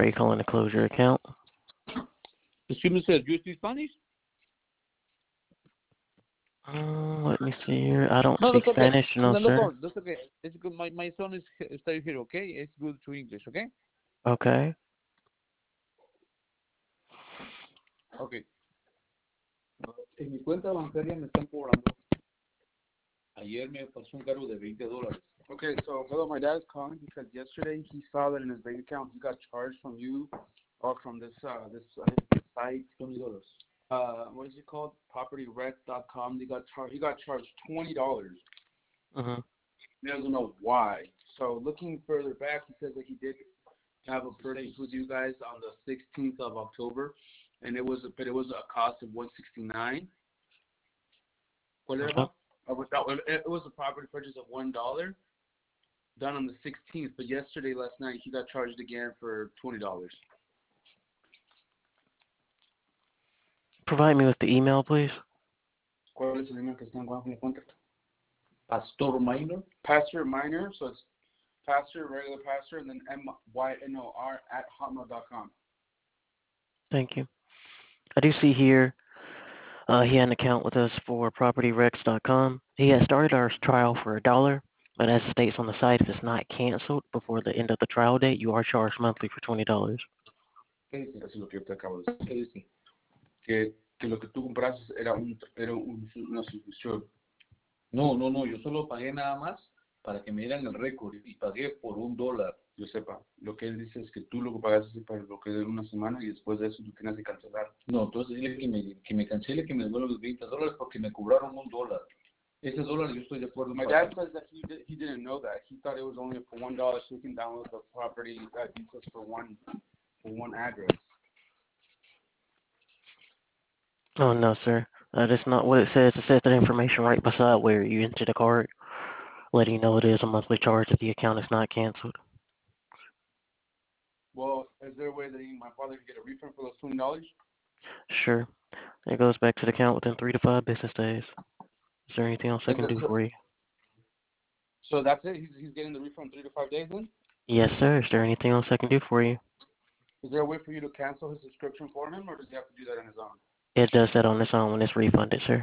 you calling to close your account? Excuse me, sir. Do you speak Spanish? Let me see here. I don't No, speak that's okay. Spanish, no, No, no sir. problem. That's okay. It's good. My son is studying here, okay? It's good to English, okay? Okay. Okay. En mi cuenta bancaria me están cobrando. Ayer me pasó un cargo de $20. Okay, so hello, my dad is calling because yesterday he saw that in his bank account he got charged from you or from this site. $20. What is it called? PropertyRec.com. He got charged $20. Mm-hmm. He doesn't know why. So looking further back, he says that he did have a purchase with you guys on the 16th of October, and it was a cost of $169. Whatever. Okay. It was a property purchase of $1 done on the 16th, but last night, he got charged again for $20. Provide me with the email, please. ¿Cuál es el email que está en cuenta? Pastor Minor. Pastor Minor, so it's pastor, regular pastor, and then MYNOR at hotmail.com. Thank you. I do see here he had an account with us for PropertyRex.com. He has started our trial for $1, but as it states on the site, if it's not canceled before the end of the trial date, you are charged monthly for $20. ¿Qué dice? Eso es lo que yo te acabo de decir. ¿Qué dice? Que lo que tú compraste era una suscripción. No, yo solo pagué nada más para que me dieran el récord y pagué por $1. Yo sepa, lo que él dice es que tú lo que pagaste para lo que de una semana y después de eso tú tienes que cancelar. No, entonces dile que me cancele, que me devuelva los $20 porque me cobraron $1. Ese dólar yo estoy de acuerdo. My dad says that he didn't know that. He thought it was only for $1 so he can download the property details for one address. Oh, no, sir. That is not what it says. It says that information right beside where you enter the card, letting you know it is a monthly charge if the account is not canceled. Well, is there a way that my father can get a refund for those $20? Sure. It goes back to the account within 3 to 5 business days. Is there anything else I can do for you? So that's it? He's getting the refund 3 to 5 days then? Yes, sir. Is there anything else I can do for you? Is there a way for you to cancel his subscription for him, or does he have to do that on his own? It does that on its own when it's refunded, sir.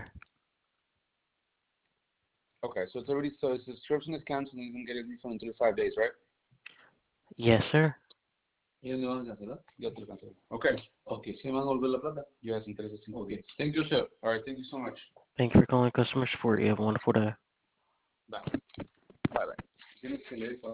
Okay, so his subscription is canceled and he's going to get a refund in 3 to 5 days, right? Yes, sir. ¿Y me van a cancelar? Ya te lo cancelé. Okay. Okay, ¿sí me van a volver la plata? Yes, intereses 5 Okay. días. Thank you, sir. All right, thank you so much. Thank you for calling customer support. You have a wonderful day. Bye. Bye-bye. Tienes que leer